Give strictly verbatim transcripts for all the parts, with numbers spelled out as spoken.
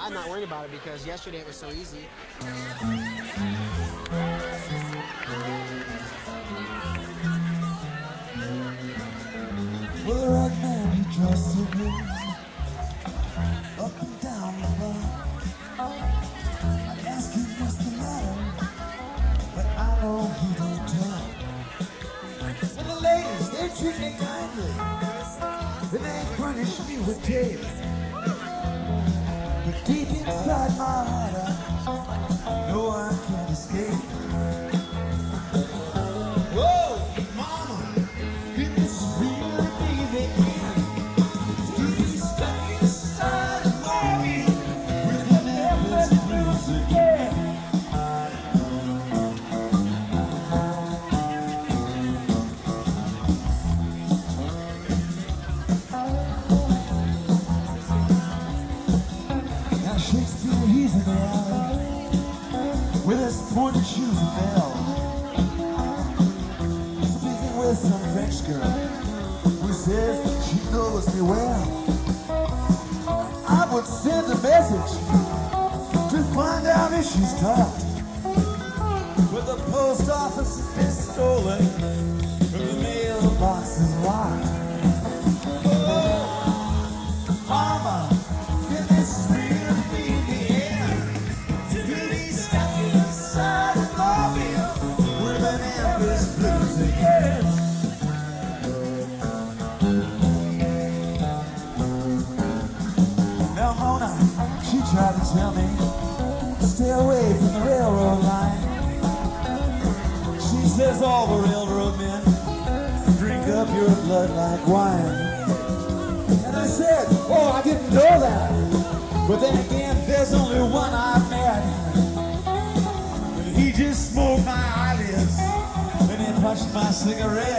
I'm not worried about it because yesterday it was so easy. Well, the right man, he just so good, up and down the bar. I ask him what's the matter, but I know he don't tell. And the ladies, they treat me kindly, and they furnish me with taste. But deep inside my heart, I know I can't escape. Whoa, mama, can this really be the end? Do you stuck inside of me with the nervous blues again? Now Shakespeare, he's in the alley with his pointed shoes and bells, speaking with some French girl who says she knows me well. I would send a message to find out if she's talked, but the post office is stolen and the mailbox is locked. Oh, mama, can this really be the end? To be stuck inside of Mobile with the Memphis blues again. Now Mona, she tried to tell me, stay away from the railroad line. She says all the railroad men drink up your blood like wine. And I said, oh, I didn't know that. But then again, there's only one I've met. And he just smoked my eyelids and he punched my cigarette.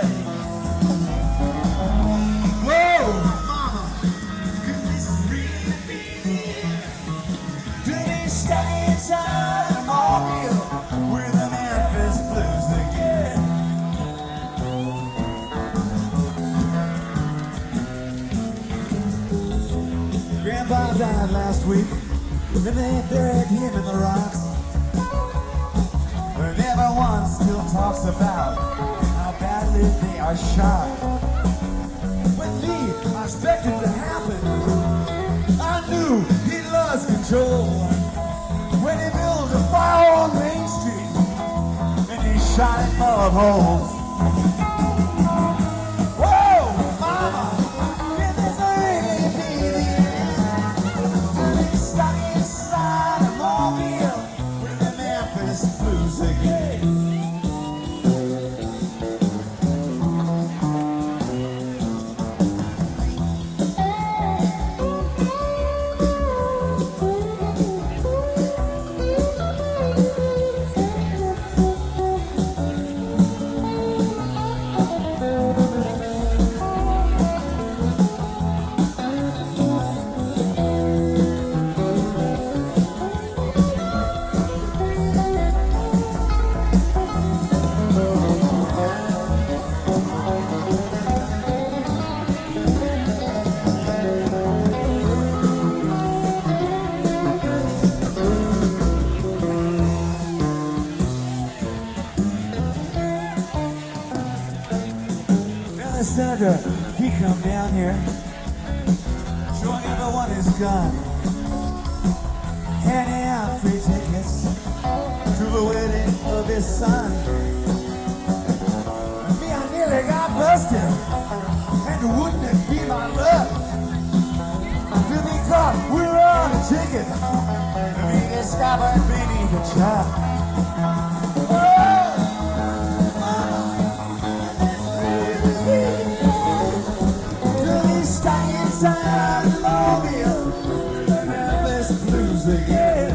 Whoa, mama, could this really be the end? To be stuck inside a mobile with the Memphis blues again. Grandpa died last week, and they buried him in the rocks. And everyone still talks about how badly they are shot. With me, I expected it to happen. I knew he lost control when he built a fire on Main Street, and he shot it full of holes. Whoa, mama, can this really be the end? Stuck inside a mobile with the Memphis blues again. The senator, he come down here, showing everyone his gun, handing out free tickets to the wedding of his son. Me, I nearly got busted, and wouldn't it be my luck to be caught? We're on a ticket, me discovered beneath the truck. Inside the mobile, the Memphis blues again.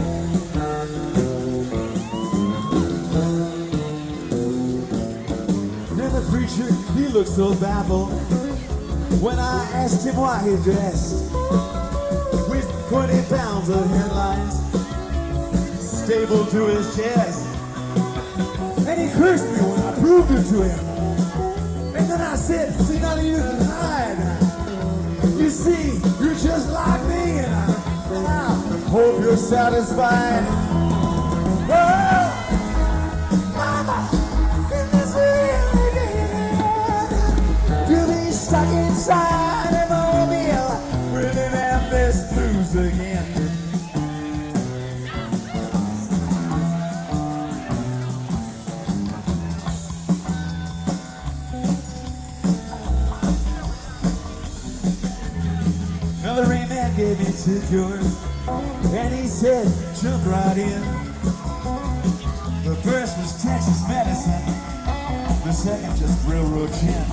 Then the preacher, he looked so baffled when I asked him why he dressed with twenty pounds of headlines stapled to his chest. And he cursed me when I proved it to him. And then I said, see, none of you can hide. You see, you're just like me, and I, and I hope you're never satisfied. Oh, mama, in this really to be stuck inside a mobile, really Memphis blues again. Another rain man gave me two yours, and he said, jump right in. The first was Texas medicine, the second just railroad gin.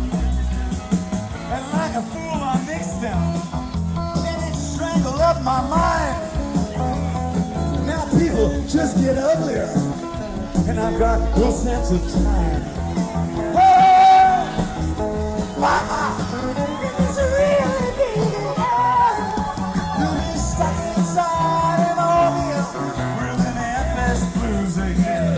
And like a fool I mixed them, and it strangled up my mind. Now people just get uglier, and I've got no sense of time. Oh, mama, it's really big. You'll be stuck inside an ordeal, we're the Memphis blues again.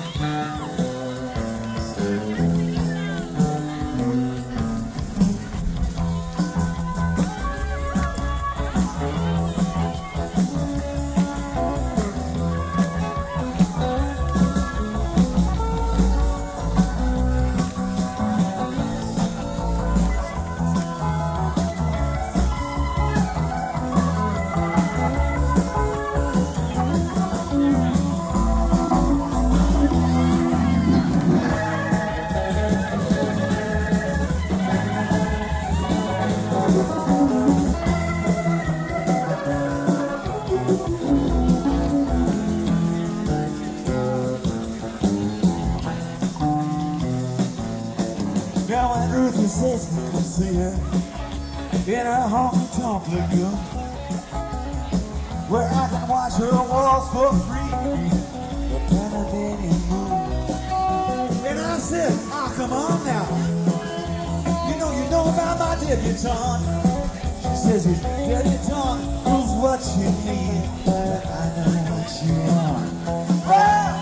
Now when Ruthie says me come see her in her honky-tonk lagoon, where I can watch her walls for free, the Panamanian moon. And I said, oh, come on now, you know you know about my debutante. She says his debutante knows what you need, but I know what you want. Well,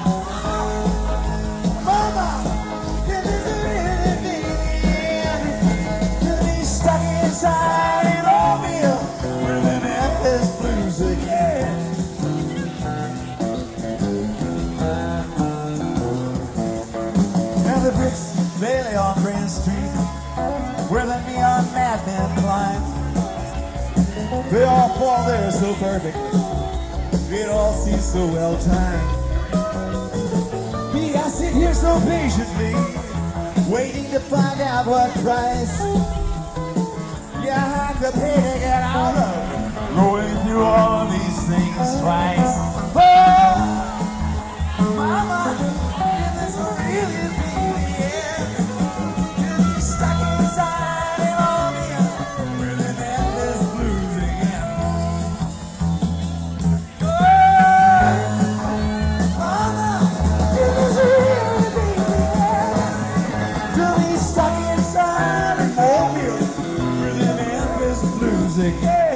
mama, this is really big. To be stuck inside an ordeal, we're the Memphis blues again. And the bricks they lay on Grand Street, where the neon madmen climb. They all fall there so perfect, it all seems so well timed. Me, I sit here so patiently, waiting to find out what price you have to pay to get out of going through all these things twice. Oh, mama, this is really big. You'll be stuck inside an ordeal, we're the Memphis blues again. Oh, mama, this is really big. You'll be stuck inside an ordeal, we're the Memphis blues again.